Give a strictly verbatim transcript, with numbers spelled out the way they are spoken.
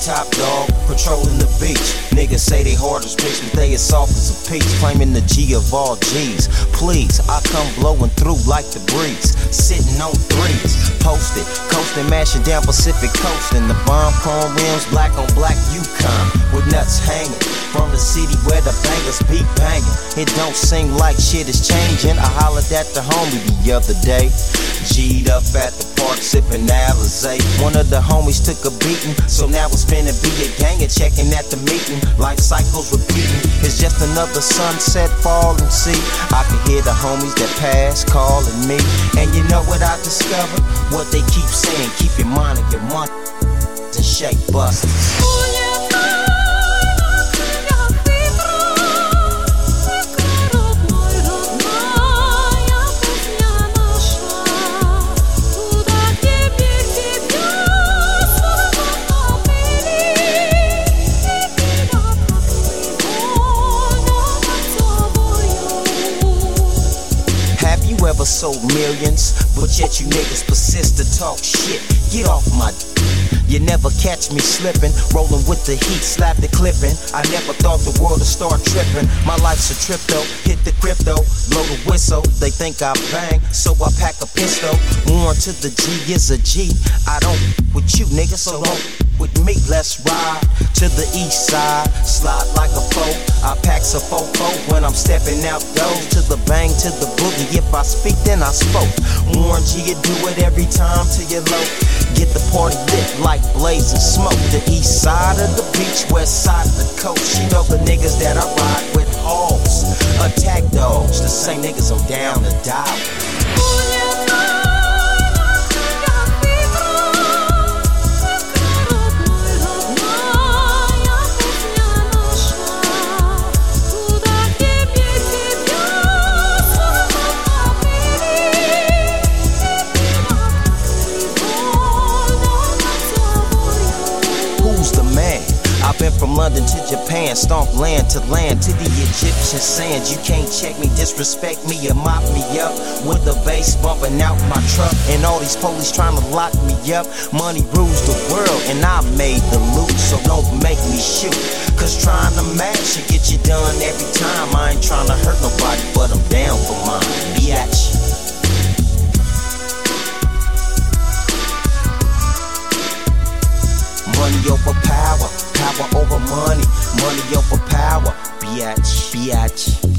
top dog, patrolling the beach. Niggas say they hard as bricks, but they as soft as a peach. Claiming the G of all G's. Please, I come blowing through like the breeze. Sitting on threes, posted, coasting, mashing down Pacific coast. And the bomb chrome rims, black on black Yukon, with nuts hanging. From the city where the bangers be banging. It don't seem like shit is changing. I hollered at the homie the other day. G'd up at the park sipping Alizé. One of the homies took a beating, so now it's finna be a gang and checking at the meeting. Life cycles repeating. It's just another sunset falling. See, I can hear the homies that pass calling me. And you know what I discovered? What they keep saying, keep your mind on your money and shake busters. Ever sold millions, but yet you niggas persist to talk shit. Get off my d- You never catch me slipping, rolling with the heat, slap the clipping. I never thought the world would start tripping. My life's a trip though, hit the crypto, blow the whistle. They think I bang, so I pack a pistol. Warn to the G is a G. I don't with you niggas, so don't with me. Let's ride to the east side, slide like a foe. I pack a fofo when I'm stepping out those. To the bang, to the boogie. If I speak, then I spoke. Warren G, you do it every time till you're low. Get the party lit like blazing smoke. The east side of the beach, west side of the coast. You know the niggas that I ride with hogs, attack dogs. The same niggas I'm down to die with. I've been from London to Japan, stomp land to land to the Egyptian sands. You can't check me, disrespect me, or mop me up with the bass bumping out my truck. And all these police trying to lock me up. Money rules the world and I made the loot, so don't make me shoot. Cause trying to match should get you done every time. I ain't trying to hurt nobody, but I'm down for mine. Biatch. Money over power, power over money, money over power. Biatch, biatch.